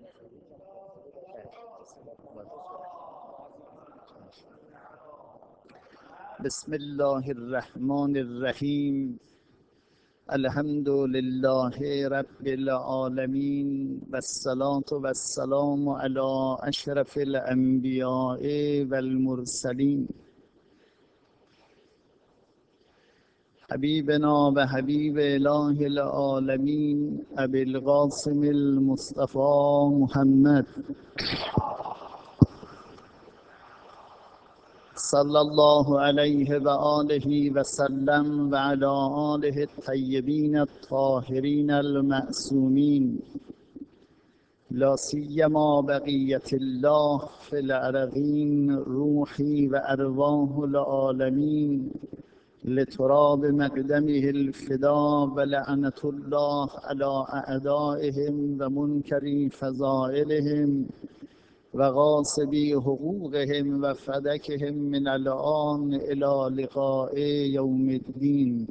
بسم الله الرحمن الرحیم. الحمد لله رب العالمین و الصلاة و السلام علی اشرف الانبیاء و المرسلین حبیبنا و حبیب اله العالمین ابی القاسم المصطفى محمد صلی الله علیه و آله و سلم و علی آله الطیبین الطاهرین المعصومین لا سیما بقیة الله فی الارضین روحی و ارواح العالمین لتراب مقدمه الفدا و لعنة الله علی اعدائهم و منکری فضائلهم و غاصبی حقوقهم و فدکهم من الآن الی لقاء یوم الدین.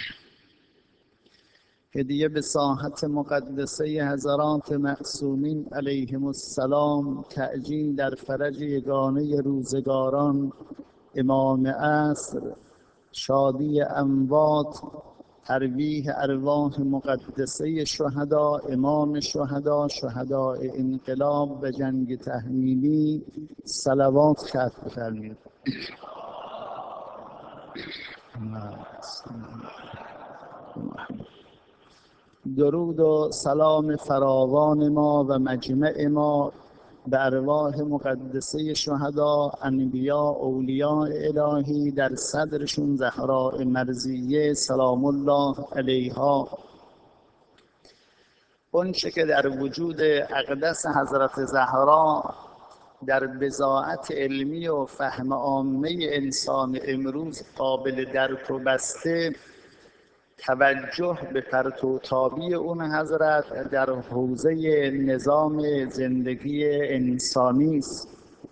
هدیه به ساحت مقدسه حضرات معصومین علیهم السلام، تعجیل در فرج یگانه روزگاران امام عصر، شادی اموات، ترویح ارواح مقدسه شهدا، امام شهدا، شهداء انقلاب و جنگ تحمیلی، صلوات ختم بفرمایید. درود و سلام فراوان ما و مجمع ما به ارواح مقدسه شهدا، انبیاء، اولیاء الهی، در صدرشون زهراء مرضیه سلام الله علیها. اونچه که در وجود اقدس حضرت زهرا در بضاعت علمی و فهم عامه انسان امروز قابل درک و بسته، توجه به پرتوتابی اون حضرت در حوزه نظام زندگی انسانی است.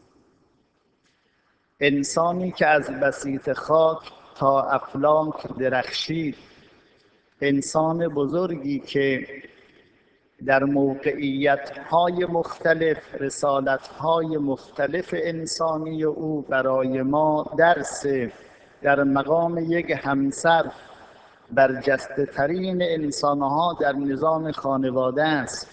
انسانی که از بسیط خاک تا افلاک درخشید، انسان بزرگی که در موقعیت‌های مختلف، رسالت‌های مختلف انسانی او برای ما درس، در مقام یک همسر برجسته ترین انسانها در نظام خانواده است،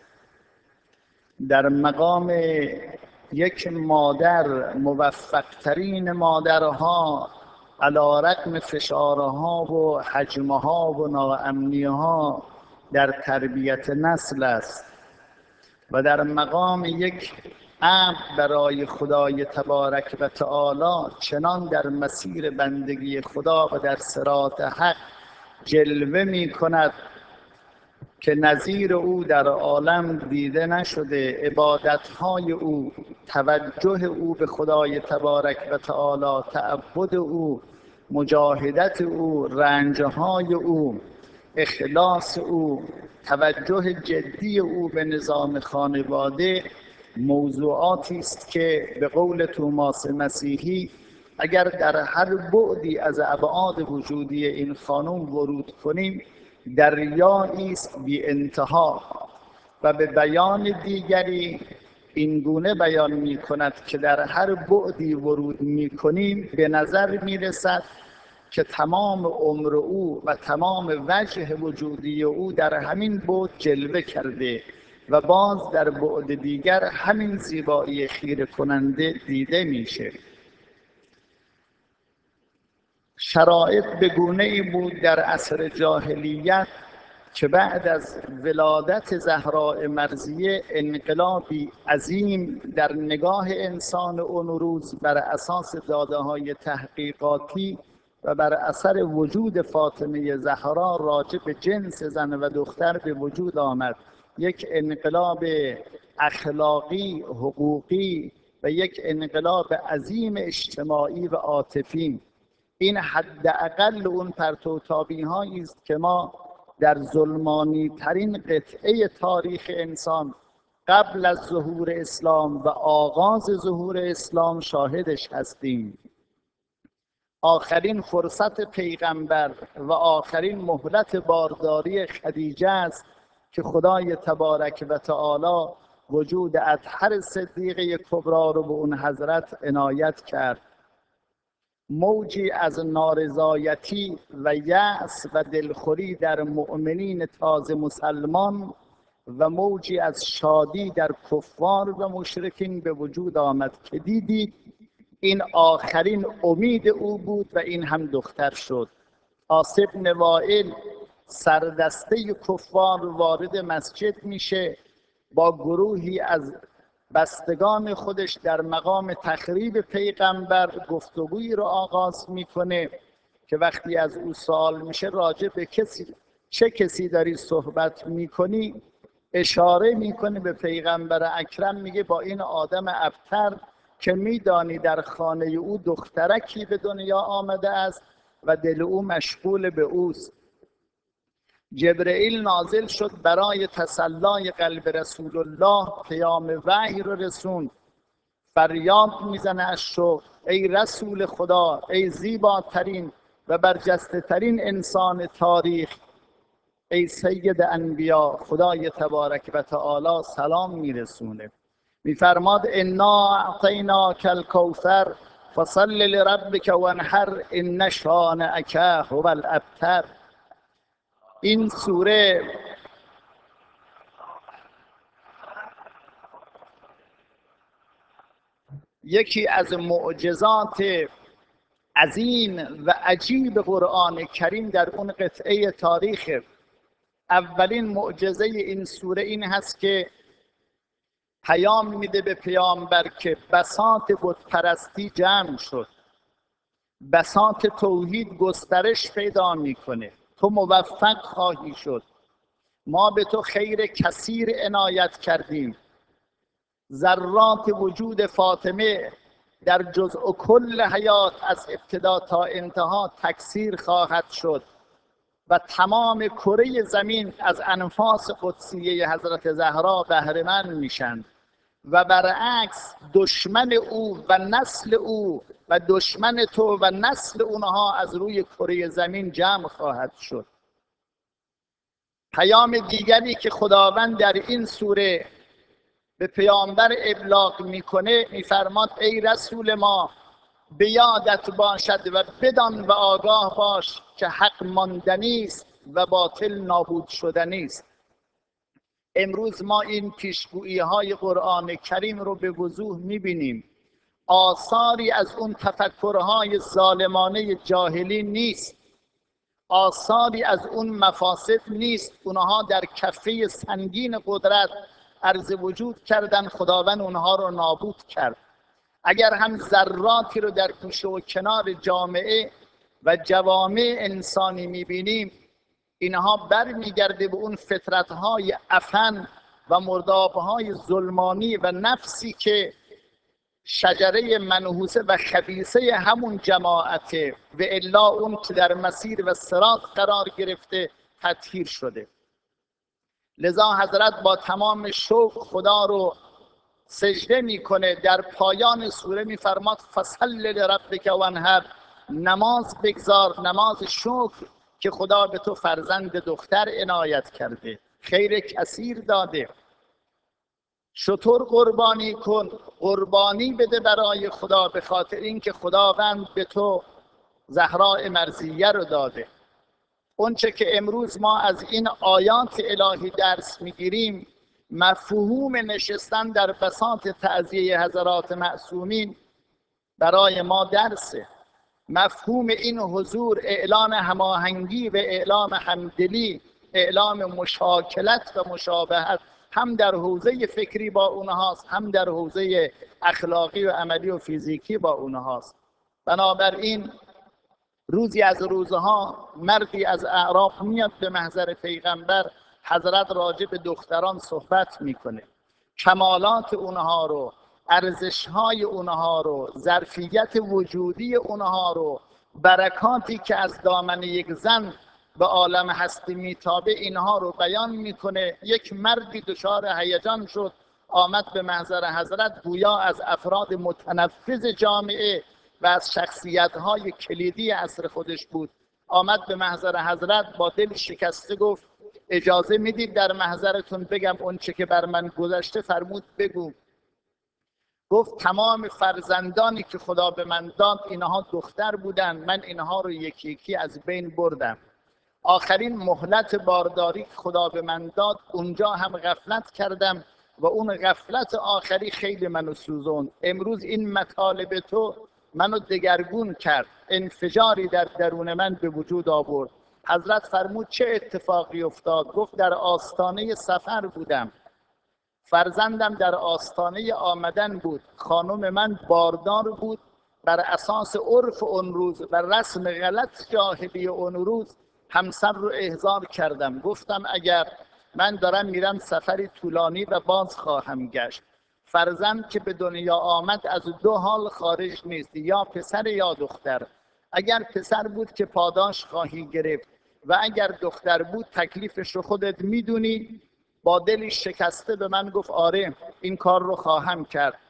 در مقام یک مادر موفق ترین مادرها علی رغم فشارها و حجمها و ناامنیها در تربیت نسل است، و در مقام یک عبد برای خدای تبارک و تعالی چنان در مسیر بندگی خدا و در صراط حق جلوه می کند که نظیر او در عالم دیده نشده. عبادتهای او، توجه او به خدای تبارک و تعالی، تعبد او، مجاهدت او، رنجهای او، اخلاص او، توجه جدی او به نظام خانواده موضوعاتی است که به قول توماس مسیحی اگر در هر بعدی از ابعاد وجودی این خانوم ورود کنیم دریایی است بی انتها. و به بیان دیگری این گونه بیان می کند که در هر بعدی ورود می کنیم به نظر می رسد که تمام عمر او و تمام وجه وجودی او در همین بعد جلوه کرده و باز در بعد دیگر همین زیبایی خیره کننده دیده میشه. شرایط به گونه‌ای بود در عصر جاهلیت که بعد از ولادت زهراء مرضیه انقلابی عظیم در نگاه انسان اون روز بر اساس داده‌های تحقیقاتی و بر اثر وجود فاطمه زهرا راجع به جنس زن و دختر به وجود آمد. یک انقلاب اخلاقی، حقوقی و یک انقلاب عظیم اجتماعی و عاطفی. این حداقل اون پرتوتابی هایی است که ما در ظلمانی ترین قطعه تاریخ انسان قبل از ظهور اسلام و آغاز ظهور اسلام شاهدش هستیم. آخرین فرصت پیغمبر و آخرین مهلت بارداری خدیجه است که خدای تبارک و تعالی وجود اطهر صدیقه کبری رو به اون حضرت عنایت کرد. موجی از نارضایتی و یأس و دلخوری در مؤمنین تازه مسلمان و موجی از شادی در کفار و مشرکین به وجود آمد که دیدید این آخرین امید او بود و این هم دختر شد. عاص بن وائل سردسته کفار وارد مسجد میشه، با گروهی از بستگان خودش در مقام تخریب پیغمبر گفتگویی رو آغاز میکنه که وقتی از او سوال میشه راجع به چه کسی داری صحبت میکنی، اشاره میکنه به پیغمبر اکرم، میگه با این آدم ابتر که میدانی در خانه او دخترکی به دنیا آمده است و دل او مشغول به اوست. جبرئیل نازل شد برای تسلای قلب رسول الله، پیام وحی رو رسوند. فریاد میزنه از شوق: ای رسول خدا، ای زیباترین و برجسته ترین انسان تاریخ، ای سید انبیا، خدای تبارک و تعالی سلام میرسونه. میفرماد انا اعطیناک الکوثر فصل لربک وانحر ان شانئک هو الابتر. این سوره یکی از معجزات عظیم و عجیب قرآن کریم در اون قطعه تاریخ. اولین معجزه این سوره این هست که پیام میده به پیامبر که بساط بت پرستی جمع شد، بساط توحید گسترش پیدا میکنه، تو موفق خواهی شد، ما به تو خیر کثیر عنایت کردیم. ذرات وجود فاطمه در جزء و کل حیات از ابتدا تا انتها تکثیر خواهد شد و تمام کره زمین از انفاس قدسیه حضرت زهرا بهره مند میشن و برعکس دشمن او و نسل او و دشمن تو و نسل اونها از روی کره زمین جمع خواهد شد. پیام دیگری که خداوند در این سوره به پیامبر ابلاغ میکنه، میفرماد ای رسول ما، به یادت باشد و بدان و آگاه باش که حق ماندنی است و باطل نابود شدنی است. امروز ما این پیشگویی های قرآن کریم رو به وضوح میبینیم. آثاری از اون تفکرهای ظالمانه جاهلی نیست، آثاری از اون مفاسد نیست. اونها در کفه سنگین قدرت عرض وجود کردن، خداوند اونها رو نابود کرد. اگر هم ذراتی رو در گوشه و کنار جامعه و جوامع انسانی میبینیم، اینها برمیگرده به اون فطرت‌های عفن و مرداب‌های ظلمانی و نفسی که شجره منحوسه و خبیثه همون جماعته و الا اون که در مسیر و صراط قرار گرفته تطهیر شده. لذا حضرت با تمام شوق خدا رو سجده میکنه. در پایان سوره میفرماد فصل لربک وانحر، نماز بگذار، نماز شکر که خدا به تو فرزند دختر عنایت کرده، خیر کثیر داده. شتر قربانی کن، قربانی بده برای خدا، به خاطر اینکه خداوند به تو زهراء مرضیه رو داده. اونچه که امروز ما از این آیات الهی درس میگیریم، مفهوم نشستن در بساط تعزیه حضرات معصومین برای ما درسه. مفهوم این حضور اعلام هماهنگی و اعلام همدلی، اعلام مشاکلت و مشابهت، هم در حوزه فکری با اونهاست، هم در حوزه اخلاقی و عملی و فیزیکی با اونهاست. بنابراین روزی از روزها مردی از اعراب میاد به محضر پیغمبر، حضرت راجع به دختران صحبت میکنه، کمالات اونها رو، ارزش‌های اونها رو، ظرفیت وجودی اونها رو، برکاتی که از دامن یک زن به عالم هستی میتابه، اینها رو بیان میکنه. یک مردی دچار هیجان شد، آمد به محضر حضرت، گویا از افراد متنفذ جامعه و از شخصیت‌های کلیدی عصر خودش بود. آمد به محضر حضرت با دل شکسته گفت اجازه میدید در محضرتون بگم اون چه که بر من گذشته؟ فرمود بگو. گفت تمام فرزندانی که خدا به من داد اینها دختر بودن، من اینها رو یکی یکی از بین بردم. آخرین مهلت بارداری که خدا به من داد اونجا هم غفلت کردم و اون غفلت آخری خیلی منو سوزوند. امروز این مطالب تو منو دگرگون کرد، انفجاری در درون من به وجود آورد. حضرت فرمود چه اتفاقی افتاد؟ گفت در آستانه سفر بودم، فرزندم در آستانه آمدن بود، خانم من باردار بود. بر اساس عرف اون روز و رسم غلط جاهلی اون روز همسر رو احضار کردم. گفتم اگر من دارم میرم سفری طولانی و باز خواهم گشت، فرزند که به دنیا آمد از دو حال خارج نیست، یا پسر یا دختر. اگر پسر بود که پاداش خواهی گرفت و اگر دختر بود تکلیفش رو خودت میدونی. با دلی شکسته به من گفت آره این کار رو خواهم کرد.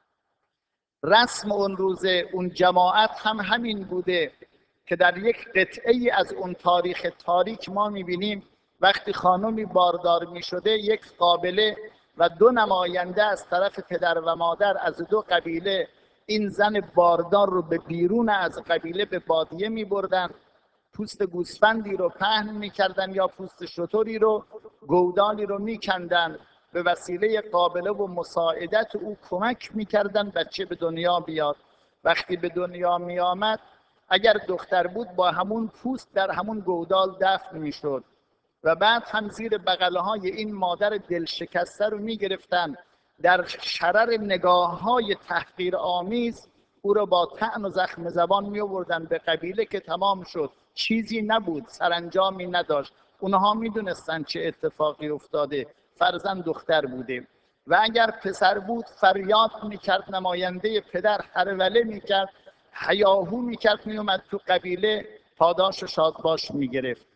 رسم اون روزه اون جماعت هم همین بوده که در یک قطعه از اون تاریخ تاریک ما میبینیم وقتی خانمی باردار میشده یک قابله و دو نماینده از طرف پدر و مادر از دو قبیله این زن باردار رو به بیرون از قبیله به بادیه میبردن، پوست گوسفندی رو پهن میکردن یا پوست شتری رو، گودالی رو میکندن، به وسیله قابله و مساعدت او کمک میکردن بچه به دنیا بیاد. وقتی به دنیا میآمد اگر دختر بود با همون پوست در همون گودال دفن میشد و بعد هم زیر بغلهای این مادر دلشکسته رو میگرفتن، در شرر نگاه های تحقیر آمیز او را با طعن و زخم زبان می آوردن به قبیله که تمام شد، چیزی نبود، سرانجامی نداشت. اونها میدونستن چه اتفاقی افتاده، فرزند دختر بوده. و اگر پسر بود فریاد میکرد، نماینده پدر هروله میکرد، هیاهو میکرد، میومد تو قبیله پاداش و شادباش میگرفت.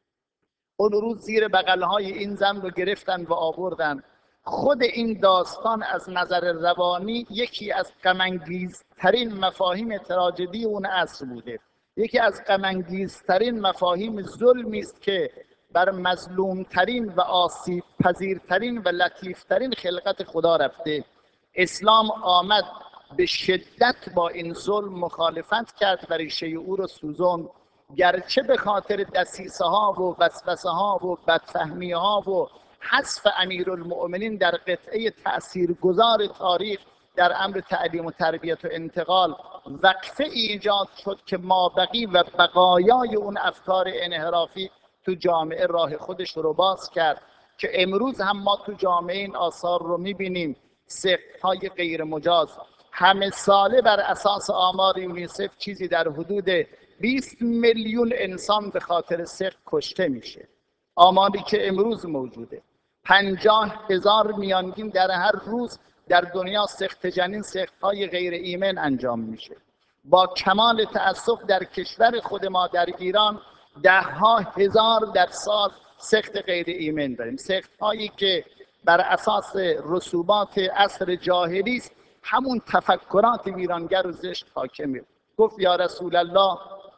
اون روز زیر بغلهای این زن رو گرفتن و آوردن. خود این داستان از نظر روانی یکی از غم‌انگیزترین مفاهیم تراژدی اون عصر بوده. یکی از غم‌انگیزترین مفاهیم ظلمی است که بر مظلومترین و آسیب پذیرترین و لطیفترین خلقت خدا رفته. اسلام آمد به شدت با این ظلم مخالفت کرد و ریشه او رو سوزاند. گرچه به خاطر دسیسه ها و وسوسه ها و بدفهمی ها و حذف امیرالمؤمنین در قطعه تاثیرگذار تاریخ در امر تعلیم و تربیت و انتقال وقفه ایجاد شد که مابقی و بقایای اون افکار انحرافی تو جامعه راه خودش رو باز کرد که امروز هم ما تو جامعه این آثار رو میبینیم. سقط‌های غیر مجاز همه ساله بر اساس آمار یونیسف چیزی در حدود 20 میلیون انسان به خاطر سقط کشته میشه. آماری که امروز موجوده 50,000 میانگین در هر روز در دنیا سقط جنین، سقط‌های غیر ایمن انجام میشه. با کمال تأسف در کشور خود ما در ایران 10,000 در سال سقط غیر ایمن داریم، سقط‌هایی که بر اساس رسوبات عصر جاهلی است، همون تفکرات ویرانگر و زشت حاکمه. گفت یا رسول الله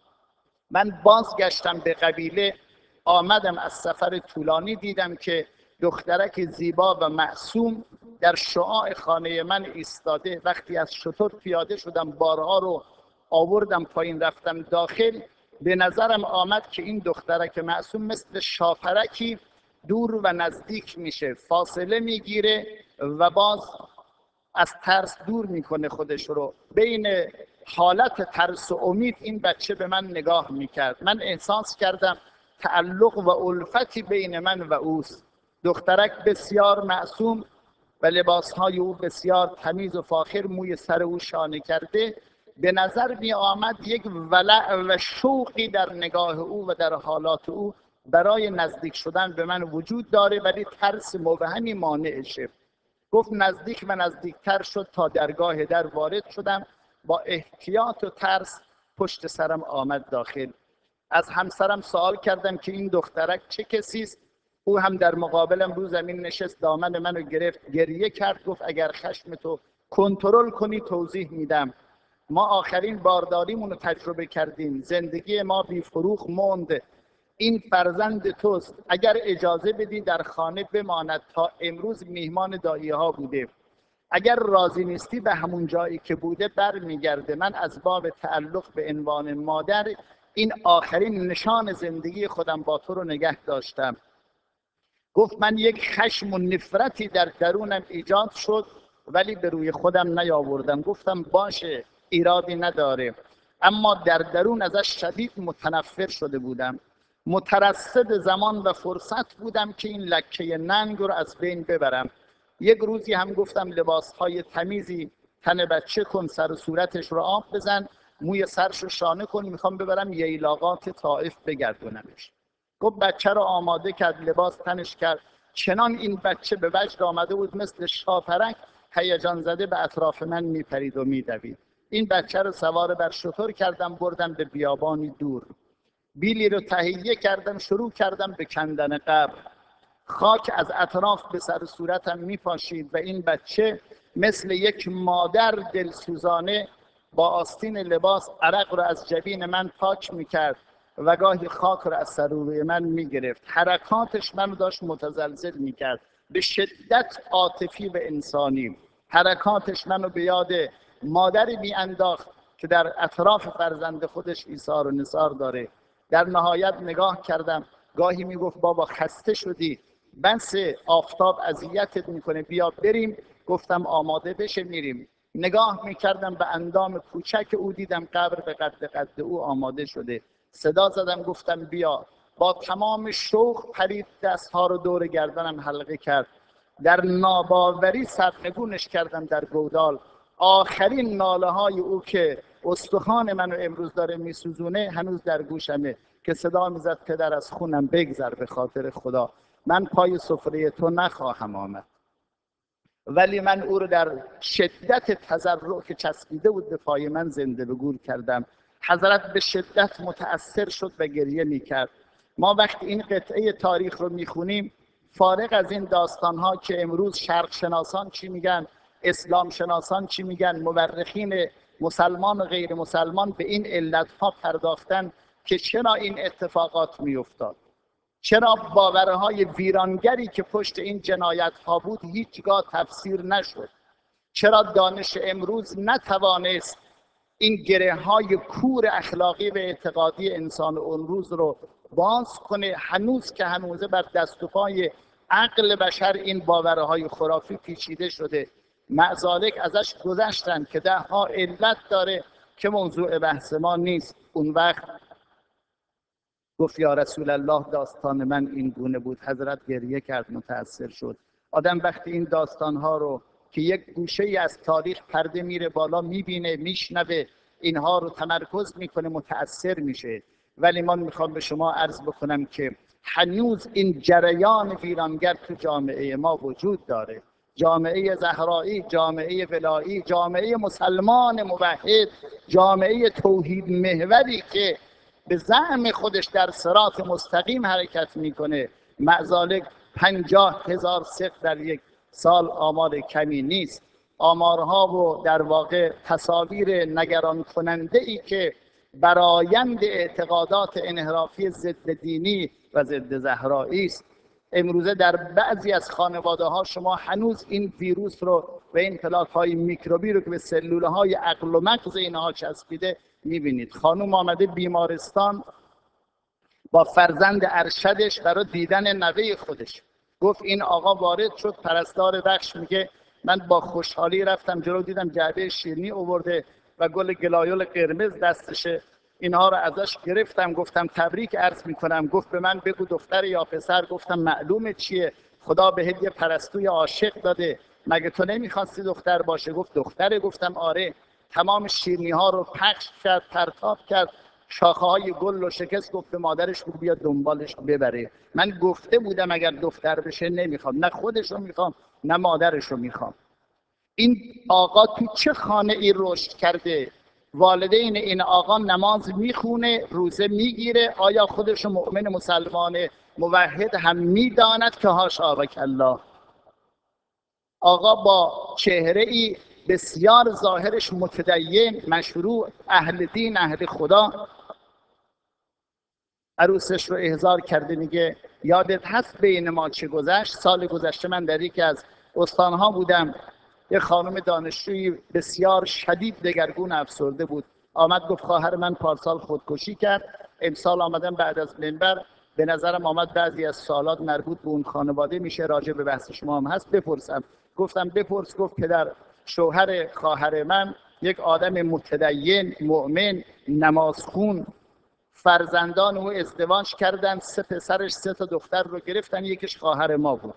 من بازگشتم به قبیله، آمدم از سفر طولانی، دیدم که دخترک زیبا و معصوم در شعاع خانه من ایستاده. وقتی از شتر پیاده شدم بارها رو آوردم پایین رفتم داخل، به نظرم آمد که این دخترک معصوم مثل شاپرکی دور و نزدیک میشه، فاصله میگیره و باز از ترس دور میکنه خودش رو. بین حالت ترس و امید این بچه به من نگاه میکرد. من احساس کردم تعلق و الفتی بین من و اوست. دخترک بسیار معصوم و لباسهای او بسیار تمیز و فاخر، موی سر او شانه کرده. به نظر می آمد یک ولع و شوقی در نگاه او و در حالات او برای نزدیک شدن به من وجود داره، ولی ترس مبهمی مانعشه. گفت نزدیک و نزدیکتر شد تا درگاه در وارد شدم. با احتیاط و ترس پشت سرم آمد داخل. از همسرم سوال کردم که این دخترک چه کسی است؟ او هم در مقابلم رو زمین نشست، دامن منو گرفت، گریه کرد. گفت اگر خشمتو کنترل کنی توضیح میدم. ما آخرین بارداریمون رو تجربه کردیم، زندگی ما بی فروغ موند. این فرزند توست، اگر اجازه بدی در خانه بماند تا امروز میهمان دایی ها بوده، اگر راضی نیستی به همون جایی که بوده برمیگرده. من از باب تعلق به عنوان مادر این آخرین نشان زندگی خودم با تو رو نگه داشتم. گفت من یک خشم و نفرتی در درونم ایجاد شد ولی به روی خودم نیاوردم. گفتم باشه، ایرادی نداره، اما در درون ازش شدید متنفر شده بودم. مترصد زمان و فرصت بودم که این لکه ننگ رو از بین ببرم. یک روزی هم گفتم لباسهای تمیزی تن بچه کن، سر و صورتش رو آب بزن، موی سرش رو شانه کن، میخوام ببرم ییلاقات طائف بگردونمش. گفت بچه رو آماده کرد، لباس تنش کرد. چنان این بچه به وجد آمده بود مثل شاپرک هیجان زده به اطراف من میپرید و میدوید. این بچه رو سوار بر شتر کردم، بردم به بیابانی دور. بیلی رو تهیه کردم، شروع کردم به کندن قبر. خاک از اطراف به سر صورتم میپاشید و این بچه مثل یک مادر دلسوزانه با آستین لباس عرق رو از جبین من پاک میکرد و گاهی خاک رو از سر روی من میگرفت. حرکاتش منو داشت متزلزل میکرد، به شدت عاطفی و انسانی. حرکاتش منو به یاد مادری میانداخت که در اطراف فرزند خودش ایثار و نثار داره. در نهایت نگاه کردم، گاهی میگفت بابا خسته شدی، بس آفتاب اذیتت میکنه، بیا بریم. گفتم آماده بشه میریم. نگاه میکردم به اندام کوچک او، دیدم قبر به قد او آماده شده. صدا زدم، گفتم بیا. با تمام شوق پرید، دستها رو دور گردنم حلقه کرد. در ناباوری سرنگونش کردم در گودال. آخرین ناله های او که استخوان منو امروز داره میسوزونه هنوز در گوشمه، که صدا میزد پدر از خونم بگذر به خاطر خدا، من پای سفره تو نخواهم آمد. ولی من او رو در شدت تضرع که چسبیده بود به پای من زنده به گور کردم. حضرت به شدت متأثر شد و گریه میکرد. ما وقتی این قطعه تاریخ رو میخونیم، فارغ از این داستانها که امروز شرق شناسان چی میگن، اسلام شناسان چی میگن، مورخین مسلمان و غیر مسلمان به این علتها پرداختن که چرا این اتفاقات میافتاد، چرا باورهای ویرانگری که پشت این جنایت ها بود هیچگاه تفسیر نشد، چرا دانش امروز نتوانست این گره های کور اخلاقی و اعتقادی انسان اون روز رو باز کنه. هنوز که هنوزه بر دست و پای عقل بشر این باورهای خرافی پیچیده شده. معذالک ازش گذشتن که ده ها علت داره که موضوع بحث ما نیست. اون وقت گفت یا رسول الله داستان من این گونه بود. حضرت گریه کرد، متأثر شد. آدم وقتی این داستانها رو که یک گوشه ای از تاریخ پرده میره بالا میبینه، میشنوه، اینها رو تمرکز میکنه، متأثر میشه. ولی من میخوام به شما عرض بکنم که هنوز این جریان ویرانگر تو جامعه ما وجود داره. جامعه زهرایی، جامعه ولایی، جامعه مسلمان موحد، جامعه توحید محوری که به زعم خودش در صراط مستقیم حرکت میکنه. معذالک 50,000 صفر در یک سال آمار کمی نیست. آمارها و در واقع تصاویر نگران کننده ای که برآیند اعتقادات انحرافی ضد دینی و ضد زهرایی است. امروزه در بعضی از خانواده ها شما هنوز این ویروس رو و این پلاک های میکروبی رو که به سلول های عقل و مغز اینها چسبیده میبینید. خانم آمده بیمارستان با فرزند ارشدش برای دیدن نوه خودش. گفت این آقا وارد شد، پرستار بخش میگه من با خوشحالی رفتم جلو، دیدم جعبه شیرینی آورده و گل گلایول قرمز دستشه. اینها رو ازش گرفتم، گفتم تبریک عرض میکنم. گفت به من بگو دختر یا پسر. گفتم معلومه چیه، خدا بهت یه پرستوی عاشق داده، مگه تو نمیخواستی دختر باشه؟ گفت دختره. گفتم آره. تمام شیرینی ها رو پخش کرد، پرتاب کرد، شاخه های گل رو شکست. گفت به مادرش بگو بیا دنبالش ببره. من گفته بودم اگر دختر بشه نمیخوام، نه خودش رو میخوام نه مادرش رو میخوام. این آقا تو چه خانه ای رشد کرده؟ والدین این آقا نماز میخونه، روزه میگیره، آیا خودش مؤمن مسلمان موحد هم میداند که حاشا و کلا؟ آقا با چهره ای بسیار ظاهرش متدین، مشروع، اهل دین، اهل خدا، عروسش رو احضار کرده، میگه یادت هست بین ما چه گذشت؟ سال گذشته من در یکی از استانها بودم، یه خانم دانشجویی بسیار شدید دگرگون افسرده بود، آمد گفت خواهر من پارسال خودکشی کرد، امسال آمدم بعد از منبر، به نظرم آمد بعضی از سوالات مربوط به اون خانواده میشه، راجع به بحث شما هم هست، بپرسم. گفتم بپرس. گفت پدر شوهر خواهر من یک آدم متدین، مؤمن، نمازخون، فرزندان او ازدواج کردن، 3 پسرش 3 تا دختر رو گرفتن، یکیش خواهر ما بود.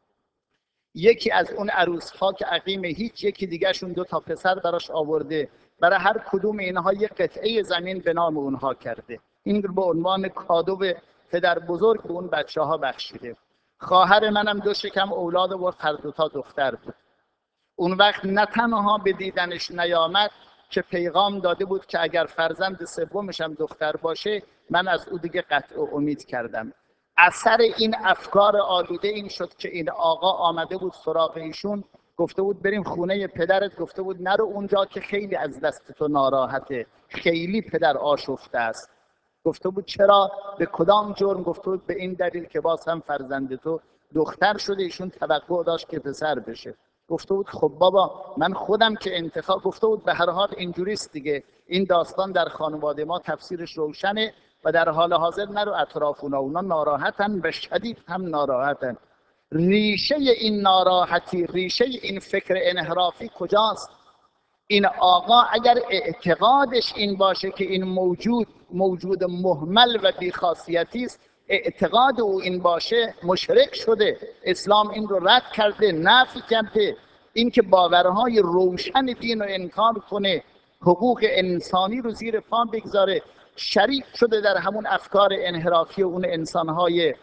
یکی از اون عروس‌ها که عقیم هیچ، یکی دیگهشون 2 تا پسر براش آورده، برای هر کدوم اینها یک قطعه زمین به نام اونها کرده. این رو به عنوان کادو به پدر بزرگ به اون بچه‌ها بخشیده. خواهر منم 2 شکم اولاد آورد، هر 2 تا دختر بود. اون وقت نه تنها به دیدنش نیامد که پیغام داده بود که اگر فرزند سومش هم دختر باشه من از او دیگه قطع امید کردم. اثر این افکار آلوده این شد که این آقا آمده بود سراغ ایشون، گفته بود بریم خونه پدرت، گفته بود نرو اونجا که خیلی از دست تو ناراحته، خیلی پدر آشفته است. گفته بود چرا؟ به کدام جرم؟ گفته بود به این دلیل که باز هم فرزند تو دختر شده، ایشون توقع داشت که پسر بشه. گفته بود خب بابا من خودم که انتخاب، گفته بود به هر حال اینجوریست دیگه، این داستان در خانواده ما تفسیرش روشنه و در حال حاضر نرو اطراف اونا ناراحتن، به شدید هم ناراحتن. ریشه این ناراحتی، ریشه این فکر انحرافی کجاست؟ این آقا اگر اعتقادش این باشه که این موجود مهمل و بیخاصیتی است، اعتقاد او این باشه، مشرک شده. اسلام این رو رد کرده، نفی کرده. این که باورهای روشن دین رو انکار کنه، حقوق انسانی رو زیر پا بگذاره، شریک شده در همون افکار انحرافی اون انسانهای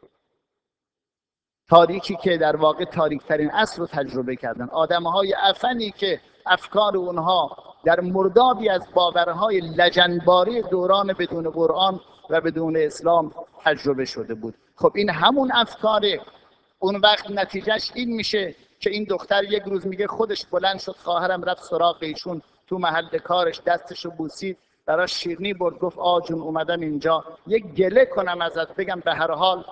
تاریکی که در واقع تاریکترین عصر رو تجربه کردن، آدمهای عفنی که افکار اونها در مردابی از باورهای لجنباری دوران بدون قرآن و بدون اسلام تجربه شده بود. خب این همون افکاره. اون وقت نتیجهش این میشه که این دختر یک روز میگه خودش بلند شد، خواهرم رفت سراغ ایشون تو محل کارش، دستشو بوسید، براش شیرینی برد، گفت آجون اومدم اینجا یک گله کنم ازت، بگم به هر حال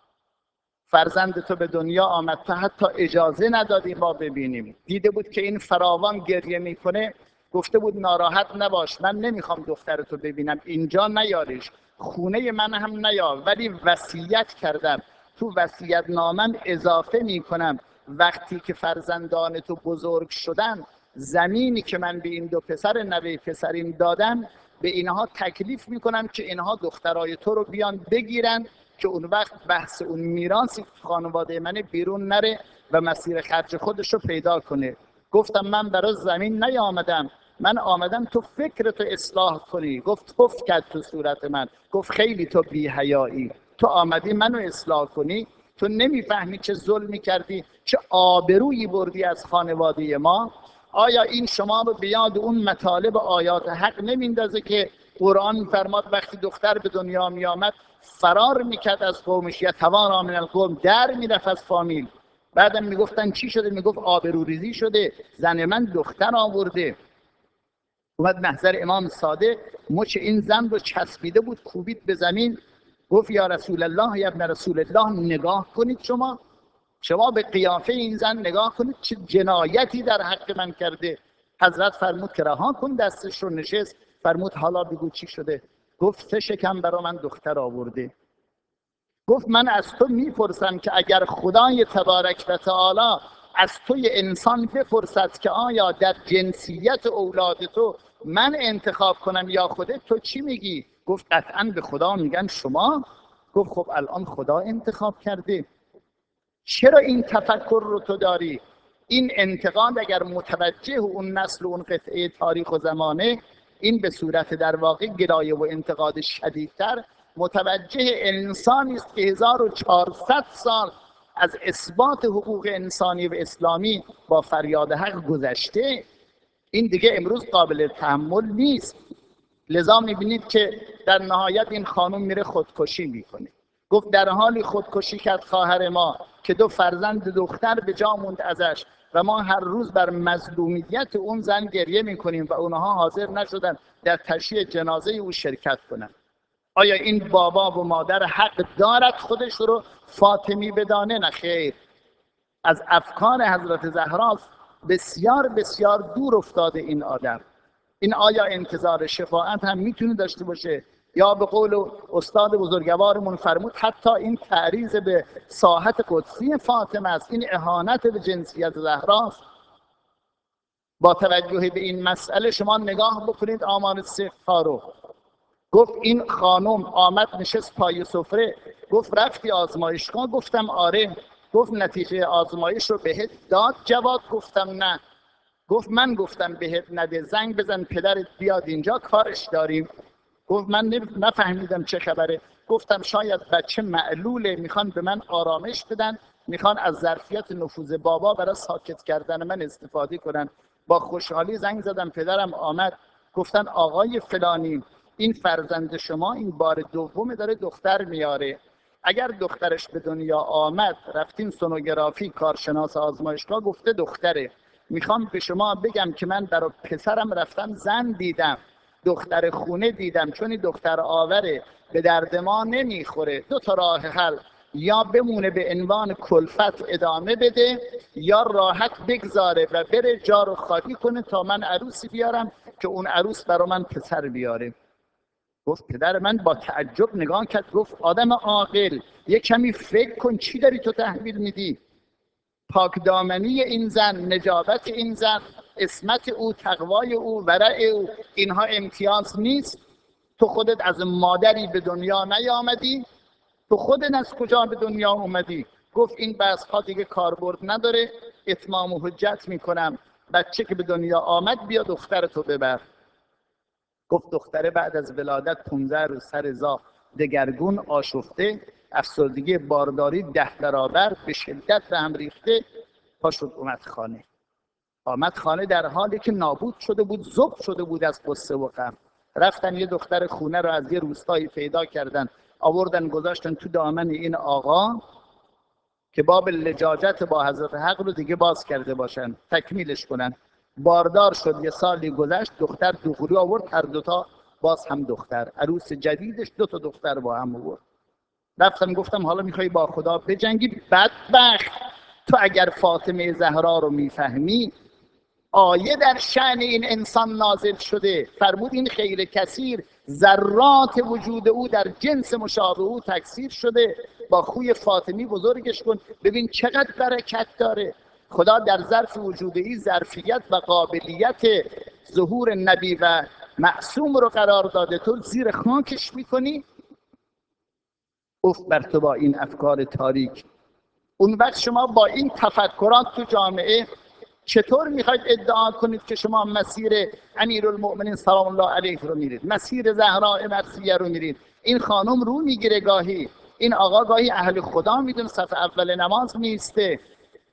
فرزند تو به دنیا آمد، تو حتی اجازه ندادی ما ببینیم. دیده بود که این فراوان گریه میکنه، گفته بود ناراحت نباش، من نمیخوام دخترتو ببینم، اینجا نیاریش، خونه من هم نیار، ولی وصیت کردم، تو وصیت نامم اضافه میکنم وقتی که فرزندان تو بزرگ شدن، زمینی که من به این 2 پسر نوه پسرین دادم، به اینها تکلیف میکنم که اینها دخترای تو رو بیان بگیرن، که اون وقت بحث اون میراثی خانواده من بیرون نره و مسیر خرج خودش رو پیدا کنه. گفتم من برای زمین نیامدم، من آمدم تو فکرتو اصلاح کنی. گفت توف کرد تو صورت من، گفت خیلی تو بی حیایی، تو آمدی منو اصلاح کنی؟ تو نمیفهمی چه ظلمی کردی، چه آبرویی بردی از خانواده ما؟ آیا این شما رو به یاد اون مطالب آیات حق نمیندازه که قرآن میفرماد وقتی دختر به دنیا میامد فرار میکرد از قومش، یا توان من القوم، در میرفت از فامیل. بعدم میگفتن چی شده؟ میگفت آبروریزی شده، زن من دختر آورده. اومد محضر امام صادق، مچ این زن رو چسبیده بود، کوبید به زمین، گفت یا رسول الله، یا ابن رسول الله، نگاه کنید شما به قیافه این زن نگاه کنید، چه جنایتی در حق من کرده. حضرت فرمود که رها کن دستش رو، نشست، فرمود حالا بگو چی شده؟ گفت 3 شکم برا من دختر آورده. گفت من از تو میپرسم که اگر خدای تبارک و تعالی از توی انسان بپرسد که آیا در جنسیت اولاد تو من انتخاب کنم یا خودت، تو چی میگی؟ گفت قطعا به خدا میگن شما. گفت خب الان خدا انتخاب کرده، چرا این تفکر رو تو داری؟ این انتقاد اگر متوجه اون نسل و اون قطعه تاریخ و زمانه، این به صورت در واقع گرایه و انتقاد شدیدتر متوجه انسانی است که 1400 سال از اثبات حقوق انسانی و اسلامی با فریاد حق گذشته. این دیگه امروز قابل تحمل نیست. لذا میبینید که در نهایت این خانم میره خودکشی میکنه. گفت در حالی خودکشی کرد خواهر ما که 2 فرزند دختر به جا موند ازش و ما هر روز بر مظلومیت اون زن گریه میکنیم و اونها حاضر نشدن در تشییع جنازه او شرکت کنند. آیا این بابا و مادر حق دارد خودش رو فاطمی بدانه؟ نه خیر. از افکار حضرت زهراست بسیار بسیار دور افتاده این آدم. این آیا انتظار شفاعت هم میتونه داشته باشه؟ یا به قول استاد بزرگوارمون فرمود حتی این تعریض به ساحت قدسی فاطمه است، این اهانت به جنسیت زهراست. با توجه به این مسئله شما نگاه بکنید آمار سیغ‌ها رو. گفت این خانم آمد نشست پای سفره، گفت رفتی آزمایشگاه؟ گفتم آره. گفت نتیجه آزمایش رو بهت داد جواد؟ گفتم نه. گفت من گفتم بهت نده، زنگ بزن پدرت بیاد اینجا کارش داریم. گفت من نفهمیدم چه خبره. گفتم شاید بچه معلوله، میخوان به من آرامش بدن، میخوان از ظرفیت نفوذ بابا برای ساکت کردن من استفاده کنن. با خوشحالی زنگ زدم، پدرم آمد. گفتن آقای فلانی این فرزند شما این بار دوم داره دختر میاره. اگر دخترش به دنیا آمد رفتین سونوگرافی، کارشناس آزمایشگاه گفته دختره. میخوام به شما بگم که من برای پسرم رفتم زن دیدم، دختر خونه دیدم، چون این دختر آوره به درد ما نمیخوره. دو تا راه حل، یا بمونه به عنوان کلفت ادامه بده، یا راحت بگذاره و بره جا رو خالی کنه تا من عروسی بیارم که اون عروس برا من پسر بیاره. گفت پدر من با تعجب نگاه کرد، گفت آدم عاقل یه کمی فکر کن، چی داری تو تحویل میدی؟ پاکدامنی این زن، نجابت این زن، عصمت او، تقوای او، ورع او، اینها امتیاز نیست؟ تو خودت از مادری به دنیا نیامدی؟ تو خودت از کجا به دنیا اومدی؟ گفت این بحث ها دیگه کاربرد نداره، اتمام و حجت میکنم، بچه که به دنیا آمد بیا دخترتو ببر. گفت دختره بعد از ولادت 15 روز سر زا دگرگون آشفته، افسردگی بارداری 10 برابر به شدت به هم ریخته، پا شد اومد خانه. آمد خانه در حالی که نابود شده بود، ذوب شده بود از قصه و غم. رفتن یه دختر خونه رو از یه روستایی پیدا کردن، آوردن گذاشتن تو دامن این آقا که باب لجاجت با حضرت حق رو دیگه باز کرده باشن، تکمیلش کنن. باردار شد، یه سالی گذشت، دختر دخولی آورد، هر دوتا باز هم دختر. عروس جدیدش 2 تا دختر با هم آورد. رفتم گفتم حالا میخوای با خدا بجنگی؟ بدبخت، تو اگر فاطمه زهرا رو میفهمی، آیه در شأن این انسان نازل شده، فرمود این خیر کثیر ذرات وجود او در جنس مشابه او تکثیر شده، با خوی فاطمی بزرگش کن، ببین چقدر برکت داره. خدا در ظرف وجودی ظرفیت و قابلیت ظهور نبی و معصوم رو قرار داده، تو زیر خاکش میکنی. افت بر تو با این افکار تاریک. اون وقت شما با این تفکرات تو جامعه چطور میخواید ادعا کنید که شما مسیر امیرالمؤمنین سلام الله علیه رو میرید، مسیر زهراء مرثیه رو میرید؟ این خانم رو میگیره گاهی، این آقا گاهی اهل خدا میدونه، صف اول نماز میسته.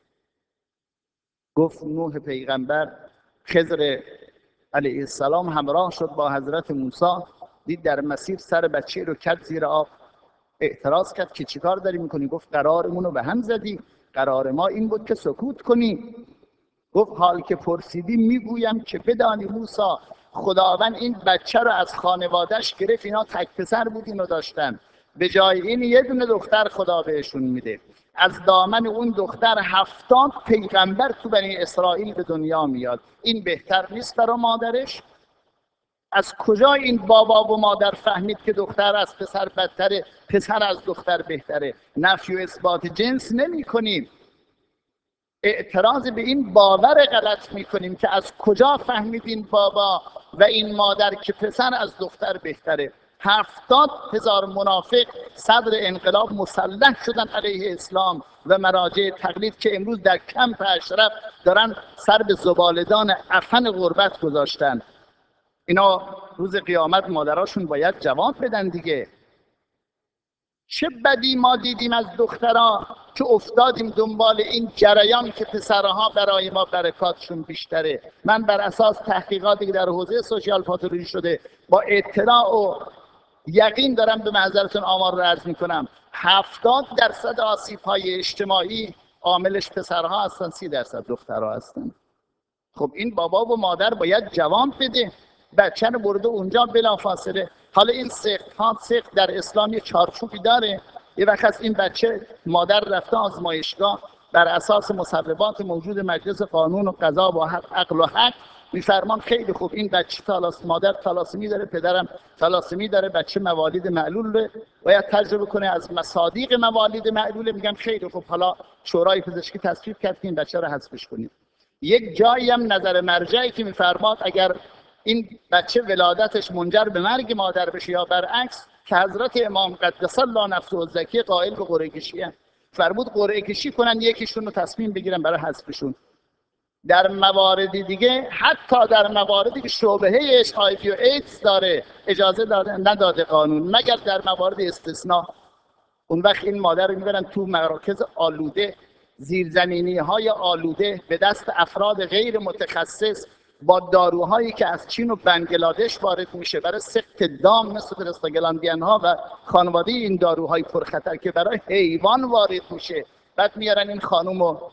گفت نوح پیغمبر، خضر علیه السلام همراه شد با حضرت موسی، دید در مسیر سر بچه رو کرد زیر آب. اعتراض کرد که چیکار داری میکنی؟ گفت قرارمون رو به هم زدی، قرار ما این بود که سکوت کنی. گفت حال که پرسیدی میگویم که بدانی موسی، خداوند این بچه رو از خانوادهش گرفت، اینا تک پسر بود، اینو داشتن، به جای این یه دونه دختر خدا بهشون میده. از دامن اون دختر 70 پیغمبر تو بنی اسرائیل به دنیا میاد، این بهتر نیست برای مادرش؟ از کجا این بابا و مادر فهمید که دختر از پسر بدتره، پسر از دختر بهتره؟ نفی و اثبات جنس نمی کنیم، اعتراض به این باور غلط میکنیم که از کجا فهمید این بابا و این مادر که پسر از دختر بهتره. 70,000 منافق صدر انقلاب مسلح شدن علیه اسلام و مراجع تقلید که امروز در کمپ اشرف دارن سر به زبالدان عفن غربت گذاشتن. اینا روز قیامت مادراشون باید جواب بدن دیگه. چه بدی ما دیدیم از دخترها که افتادیم دنبال این جریان که پسرها برای ما برکاتشون بیشتره. من بر اساس تحقیقاتی که در حوزه سوشیال پاتولوژی شده با اطلاع و یقین دارم به محضرتون آمار رو عرض میکنم، 70% آسیب‌های اجتماعی عاملش پسرها هستن، 30% دخترها هستن. خب این بابا و مادر باید جواب بده. بچه رو برده اونجا بلافاصله حالا این سقط ها، سقط در اسلام یه چارچوبی داره. یه وقت از این بچه مادر رفته آزمایشگاه، بر اساس مصوبات موجود مجلس قانون و قضا و عقل و حق میفرمان خیلی خوب این بچه مادر تالاسمی داره، پدرم تالاسمی داره، بچه موالید معلول باید تجربه کنه، از مصادیق موالید معلول. میگم خیلی خوب، حالا شورای پزشکی تصویب کرد که این بچه رو حذفش کنید. یک جایی هم نظر مرجعی که میفرماد اگر این بچه ولادتش منجر به مرگ مادر بشه یا برعکس، که حضرت امام قدس الله نفسه الزکی قائل به قرعه کشی هم فرمود قرعه کشی کنن، یکیشون رو تصمیم بگیرن برای حذفشون. در موارد دیگه، حتی در مواردی که شبهه HIV و ایدز داره، اجازه نداده قانون، مگر در موارد استثناء. اون وقت این مادر رو میبرن تو مراکز آلوده، زیرزمینی های آلوده، به دست افراد غیر متخصص، با داروهایی که از چین و بنگلادش وارد میشه برای سقط دام مثل پرستاگلاندین ها و خانواده این داروهای پرخطر که برای حیوان وارد میشه، بعد میارن این خانم رو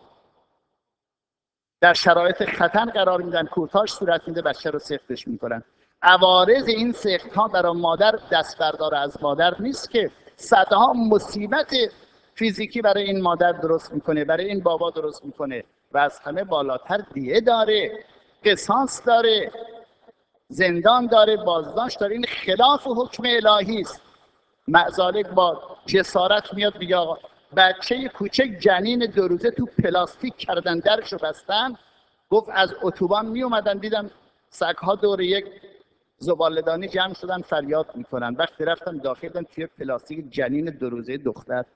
در شرایط خطر قرار میدن، کورتاژ صورت میده، بچه رو سقطش میکنن. عوارض این سقط ها برای مادر دست بردار از مادر نیست که صدها مصیبت فیزیکی برای این مادر درست میکنه، برای این بابا درست میکنه، و از همه بالاتر دیه داره، قصاص داره، زندان داره، بازداشت داره. این خلاف حکم الهی است. معزالک با جسارت میاد میگه آقا بچه کوچک جنین 2 روزه تو پلاستیک کردن، درشو بستن. گفت از اتوبان می اومدن دیدم سگ‌ها دور یک زباله‌دانی جمع شدن فریاد میکنن. وقتی رفتم داخل دیدم توی پلاستیک جنین 2 روزه دختر،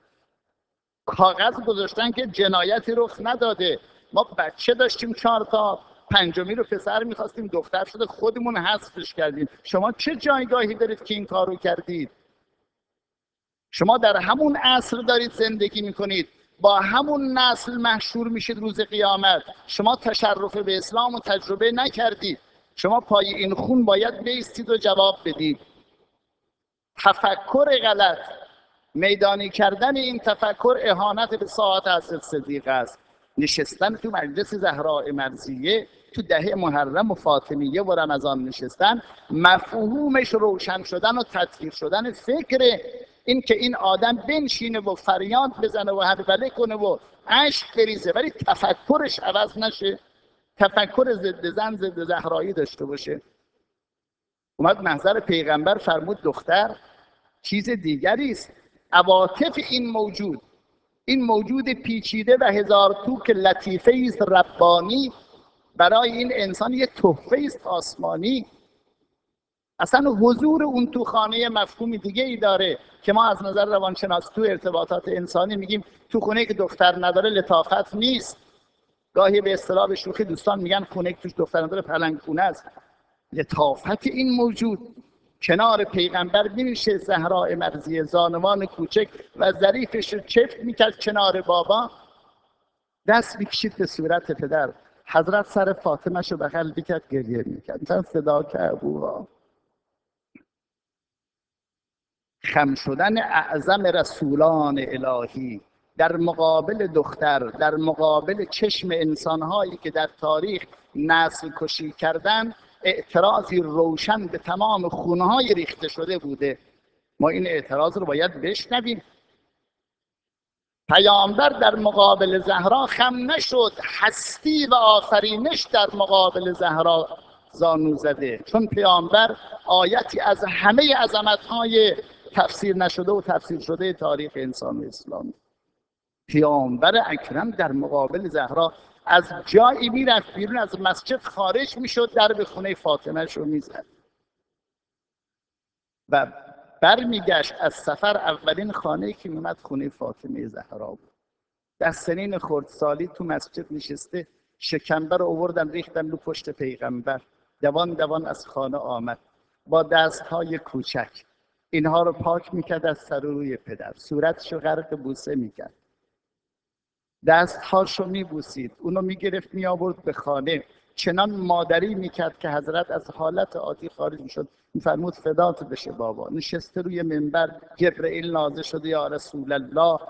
کاغذ گذاشتن که جنایتی رخ نداده. ما بچه داشتیم 4 تا، پنجمی رو پسر میخواستیم دختر شده، خودمون حذفش کردیم. شما چه جایگاهی دارید که این کارو کردید؟ شما در همون عصر دارید زندگی میکنید، با همون نسل محشور میشید روز قیامت. شما تشرف به اسلام و تجربه نکردید. شما پای این خون باید بایستید و جواب بدید. تفکر غلط، میدانی کردن این تفکر اهانت به ساعات حضرت صدیق است. نشستن تو مجلس زهراء مرضیه تو ده محرم و فاطمیه و رمضان نشستن، مفهومش روشن شدن و تطهیر شدن فکر این که این آدم بنشینه و فریاد بزنه و هربله کنه و اشک بریزه، ولی تفکرش عوض نشه، تفکر ضد زن ضد زهرایی داشته باشه. اومد محضر پیغمبر فرمود دختر چیز دیگری است. عواطف این موجود پیچیده و هزار تو که لطیفه است ربانی، برای این انسان یه تحفه است آسمانی. اصلا حضور اون تو خانه مفهومی دیگه ای داره که ما از نظر روانشناسی تو ارتباطات انسانی میگیم تو خونه که دختر نداره لطافت نیست. گاهی به اصطلاح به شوخی دوستان میگن خونه که توش دختر نداره پلنگ خونه است. لطافت این موجود کنار پیغمبر میشه زهراء مرضیه، زانوان کوچک و ظریفش رو چفت میکرد کنار بابا، دست میکشید به صورت پدر. حضرت سر فاطمه شو بغل میکرد گریه میکرد. مثلا صدا که ابوها خم شدن اعظم رسولان الهی در مقابل دختر، در مقابل چشم انسانهایی که در تاریخ نسل کشی کردن، اعتراضی روشن به تمام خونهای ریخته شده بوده. ما این اعتراض رو باید بشنویم. پیامبر در مقابل زهرا خم نشد، هستی و آفرینش در مقابل زهرا زانو زده، چون پیامبر آیتی از همه عظمت‌های تفسیر نشده و تفسیر شده تاریخ انسان اسلامی. پیامبر اکرم در مقابل زهرا از جایی میرفت بیرون از مسجد خارج میشد، در به خونه فاطمه شو میزد و برمیگشت از سفر. اولین خانه‌ای که میمد خونه فاطمه زهرا بود. در سنین خردسالی تو مسجد نشسته، شکمبه رو آوردن ریختن رو پشت پیغمبر. دوان دوان از خانه آمد با دستهای کوچک، اینها رو پاک میکرد از سر روی پدر، صورتشو غرق بوسه میکرد، دستهاشو میبوسید، اونو میگرفت میآورد به خانه، چنان مادری میکرد که حضرت از حالت عادی خارج میشد. میفرمود فدات بشه بابا. نشسته روی منبر، جبرئیل نازل شده یا رسول الله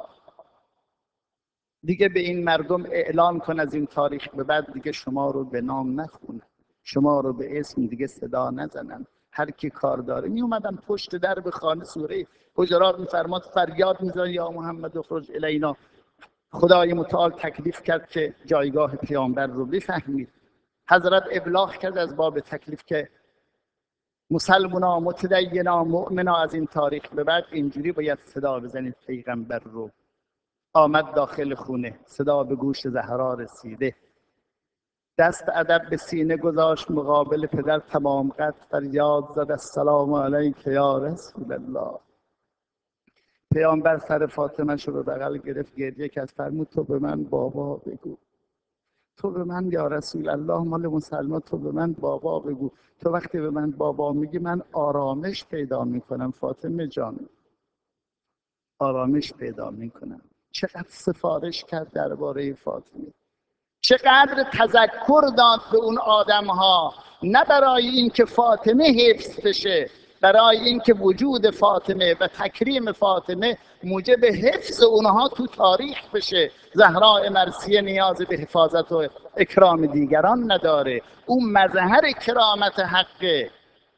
دیگه به این مردم اعلان کن از این تاریخ به بعد دیگه شما رو به نام نخونن، شما رو به اسم دیگه صدا نزنن. هر کی کار داره. می اومدن پشت درب خانه، سوره حجرات میفرماد فریاد میزنه یا محمد اخرج الینا. خدای متعال تکلیف کرد که جایگاه پیامبر رو بفهمید. حضرت ابلاغ کرد از باب تکلیف که مسلمونا، متدینا، مؤمنا از این تاریخ به بعد اینجوری باید صدا بزنید پیغمبر رو. آمد داخل خونه، صدا به گوش زهرا رسیده، دست ادب به سینه گذاشت، مقابل پدر تمام قد فریاد زد السلام علیک یا رسول الله. پیامبر سر فاطمه شو به بغل گرفت، گریه کرد، فرمود تو به من بابا بگو، تو به من یا رسول الله مال مسلمان تو به من بابا بگو. تو وقتی به من بابا میگی من آرامش پیدا میکنم فاطمه جان، آرامش پیدا میکنم. چقدر سفارش کرد درباره فاطمه، چقدر تذکر داد به اون آدم ها، نه برای اینکه فاطمه حفظ بشه، برای اینکه وجود فاطمه و تکریم فاطمه موجب حفظ اونها تو تاریخ بشه. زهراء مرثیه نیاز به حفاظت و اکرام دیگران نداره، اون مظهر کرامت حقه.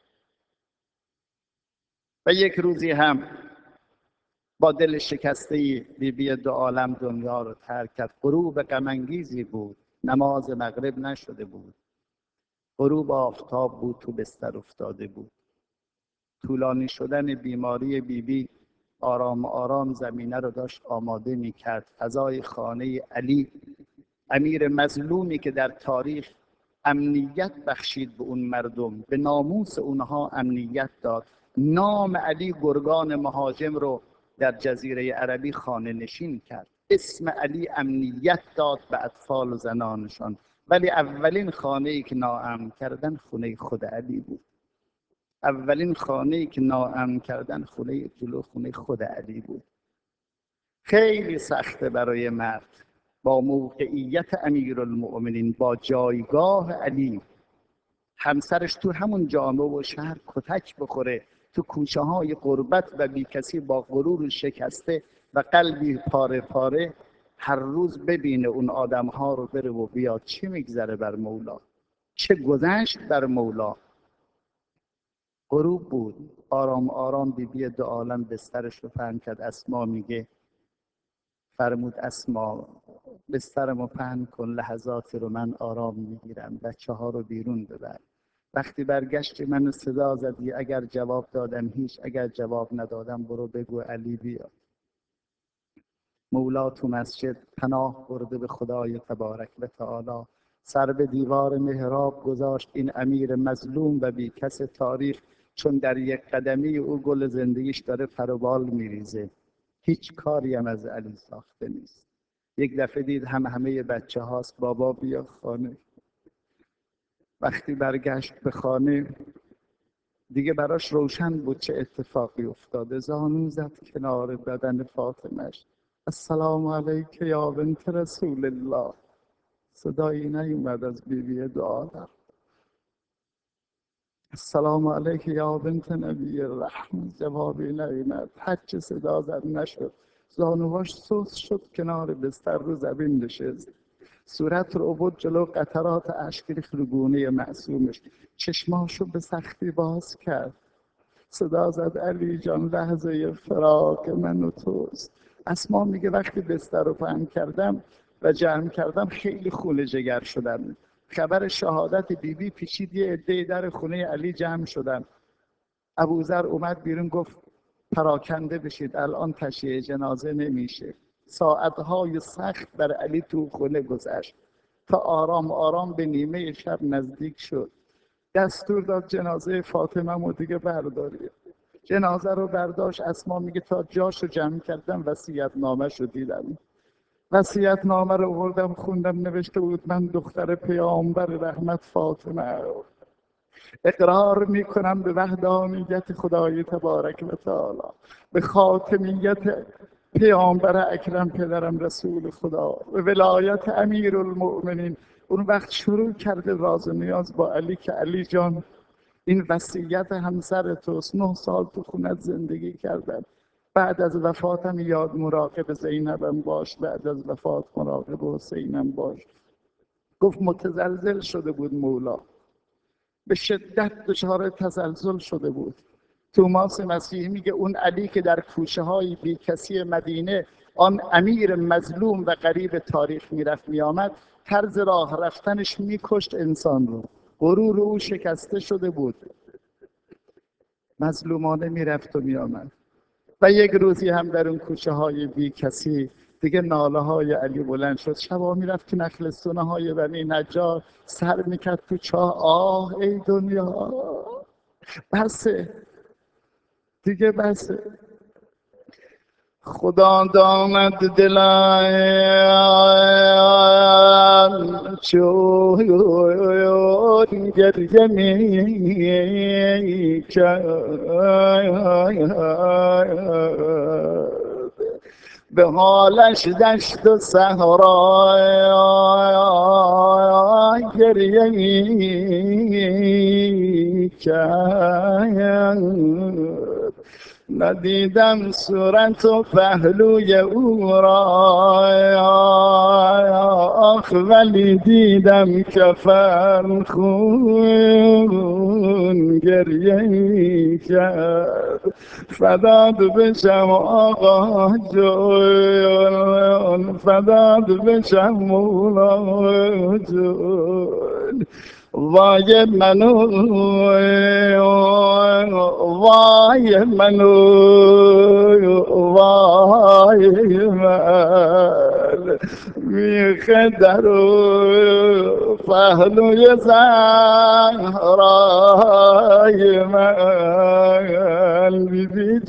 و یک روزی هم با دل شکسته بی دو عالم دنیا رو ترک کرد. غروب غم انگیزی بود، نماز مغرب نشده بود، غروب آفتاب بود، تو بستر افتاده بود. طولانی شدن بیماری بیبی آرام آرام زمینه رو داشت آماده می کرد. فضای خانه علی، امیر مظلومی که در تاریخ امنیت بخشید به اون مردم، به ناموس اونها امنیت داد. نام علی گرگان مهاجم رو در جزیره عربی خانه نشین کرد. اسم علی امنیت داد به اطفال و زنانشان. ولی اولین خانه‌ای که ناامن کردن خونه خود علی بود. اولین خانه‌ای که ناامن کردن خونه خود علی بود. خیلی سخته برای مرد با موقعیت امیرالمؤمنین، با جایگاه علی، همسرش تو همون جامعه و شهر کتک بخوره، تو کوچه های غربت و بی کسی با غرور شکسته و قلبی پاره پاره هر روز ببینه اون آدم ها رو بره و بیاد. چه میگذره بر مولا، چه گذشت بر مولا. غروب بود، آرام آرام بیبی دو عالم بسترش رو پهن کرد. اسما میگه فرمود اسما بسترمو پهن کن، لحظاتی رو من آرام میگیرم، بچه ها رو بیرون ببر. وقتی برگشت منو صدا زدی، اگر جواب دادم هیچ، اگر جواب ندادم برو بگو علی بیاد. مولا تو مسجد پناه برده به خدای تبارک و تعالی، سر به دیوار محراب گذاشت. این امیر مظلوم و بی کس تاریخ، چون در یک قدمی او گل زندگیش داره پروبال میریزه، هیچ کاری هم از علی ساخته نیست. یک دفعه دید همه بچه هاست، بابا بیا خانه. وقتی برگشت به خانه دیگه براش روشن بود چه اتفاقی افتاده. زانو زد کنار بدن فاطمش، السلام علیک یا بنت رسول الله. صدایی نیومد از بیبی دو عالم. السلام علیک یا بنت نبی الرحمت، جوابی نیومد. هرچه صدا زد نشد. زانوهاش سست شد، کنار بستر رو زمین نشست، صورت رو بود جلو، قطرات اشک ریخت رو گونه معصومش. چشماشو به سختی باز کرد، صدا زد علی جان لحظه فراق من و توست. اسما میگه وقتی بستر رو پهن کردم و جمع کردم خیلی خون جگر شدم. خبر شهادت بیبی پیچید، یه عده در خونه علی جمع شدن. ابوذر اومد بیرون گفت پراکنده بشید، الان تشییع جنازه نمیشه. ساعتهای سخت بر علی تو خونه گذشت تا آرام آرام به نیمه شب نزدیک شد. دستور داد جنازه فاطمه رو دیگه برداری. جنازه رو برداشت. اسما میگه تا جاشو جمع کردم وصیت نامه‌شو دیدم. وصیت نامه رو آوردم خوندم، نوشته بود من دختر پیامبر رحمت فاطمه اقرار میکنم به وحدانیت خدای تبارک و تعالی، به خاتمیت پیامبر اکرم پدرم رسول خدا، به ولایت امیرالمؤمنین. اون وقت شروع کرده راز و نیاز با علی که علی جان این وصیت همسر توست، 9 سال تو خونت زندگی کردم، بعد از وفاتم یاد مراقب زینبم باش، بعد از وفات مراقب حسینم باش. گفت متزلزل شده بود مولا. به شدت دچار تزلزل شده بود. توماس مسیحی میگه اون علی که در کوچه های بی کسی مدینه، آن امیر مظلوم و غریب تاریخ میرفت میآمد، طرز راه رفتنش میکشت انسان رو. غرور او شکسته شده بود، مظلومانه میرفت و میآمد. و یک روزی هم در اون کوچه های بی کسی دیگه ناله های علی بلند شد. شبا میرفت تو نخلستونه های بنی نجار، سر میکرد تو چاه، آه ای دنیا بسه دیگه، بسه. خدا داند دلم چون گریه می کرد، به حالش دشت و صحرا گریه می کرد. ندیدم صورت و پهلوی او را، آخ ولی دیدم کفن خون گریه کرد. فداد بشم آقا جون، فداد بشم مولا جون. وای منو، وای منو، وای من، میخه در پهلوی زهرای من، بیبی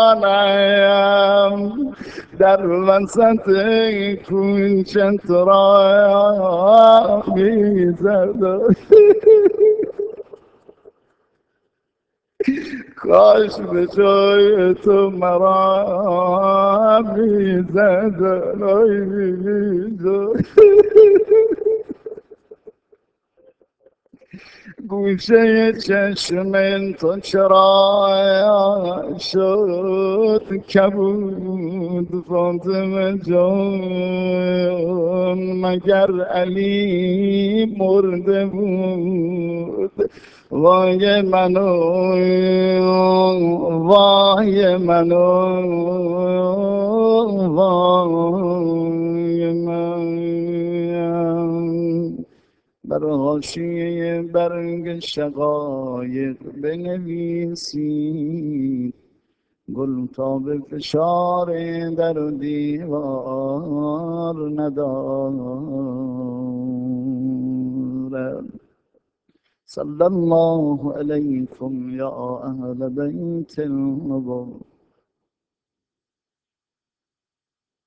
جانم در وسط کوچه تو را میزد. کاش به جای تو مرا میزد. گوشه چشم تو چرا شد کبود فاطمه جان، مگر علی مرده بود؟ وای منو، وای منو، وای من. بر حاشیه برگ شقایق بنویسید، گل تا به فشار در و دیوار ندارد. صلی الله علیکم یا اهل بیت النبوة.